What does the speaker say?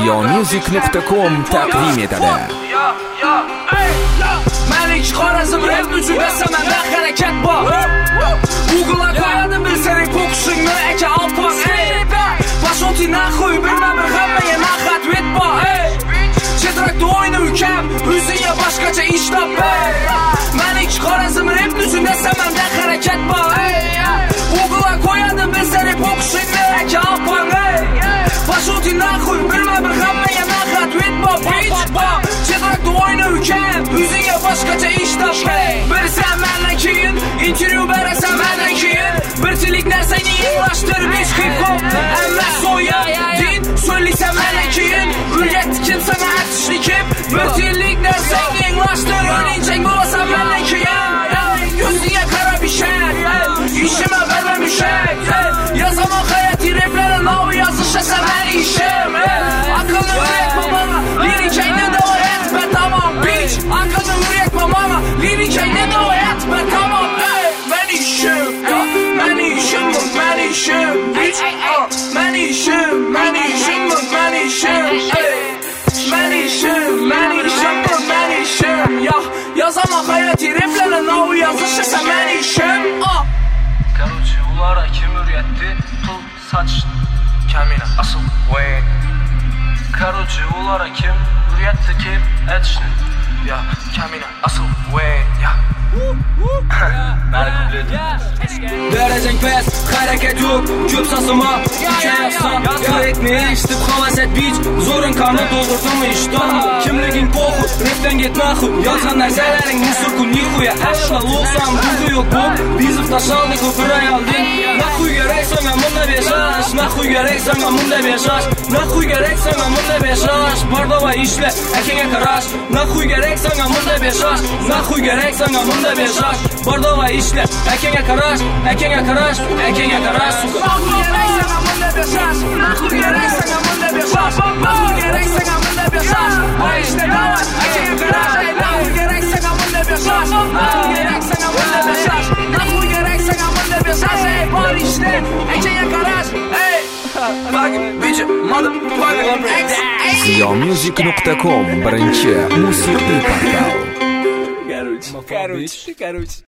ziyomusic.com taqdim etadi. Malik Xorazm rap uchun basamanda harakat bor. Google'a qo'yadi bilsang fokusingni aka alpon. Pashoti naxuy bilmadim hammaga nahat vet bor. Chetrakda o'yna ukam, o'zingga boshqacha ish top. Malik Xorazm rap uchun basamanda harakat bor. Google'a qo'yadi bilsang fokusingni aka alpon. Pashoti naxuy bilmadim hammaga nahat vet bor. Chetrakda o'yna ukam, o'zingga boshqacha ish top. Bilsam mendan keyin intervyu berasan mendan keyin bir tilik narsani yanglashtirib hech hip hop emas so'ya din so'lisa mendan keyin o'rgatdi kim sana aytishni kim bir tilik narsani yanglashtirib o'yinchang bo'lasan mendan keyin yuzingga qarab ishima bermamushak yozaman hayoti replari nomi yozishasa meni ishim aqlni o'rgatma mama lirikangni do'yat ben tamam bitch aqlni o'rgatma mama lirikangni do'yat ben tamam meni ishim meni ishim meni ishim bitch meni ishim meni ishim meni ishim meni ishim meni ishim meni ishim yozaman hayoti replari nomi yozishasa meni ishim Короче, ulara kim o'rgatdi pul sotishni kamina asl way. Короче, ulara kim o'rgatdi kelib aytishni ya kamina asl way ya. Darajang past, harakat yo'q, ko'p sasima, kayafsan, yo'qni eshitib xavasat bitch, zo'rin qani doldurdim ishton, kimliging po'xu, rapdan get naxu, yozgan narsalaring musur kun nixuya, ashla lo'qsam, buzi yo'q bo'p, bizif tashaldi ko'pir ayalding, naxuy kerak senga munda beshash, naxuy kerak senga munda beshash, naxuy kerak senga munda beshash, bardova ishla, akanga qarash, naxuy kerak senga munda beshash, naxuy kerak senga munda beshash, bardova ishla, akanga qarash, akanga qarash, akanga qarash, naxuy kerak senga munda beshash, naxuy kerak senga munda beshash, naxuy kerak senga munda beshash, voy ishla davat, akanga qarash, naxuy kerak senga munda beshash, naxuy kerak senga munda beshash, naxuy kerak senga munda beshash, voy ishla, akanga qarash, ziyomusic.com birinchi musiqiy portal. Короче.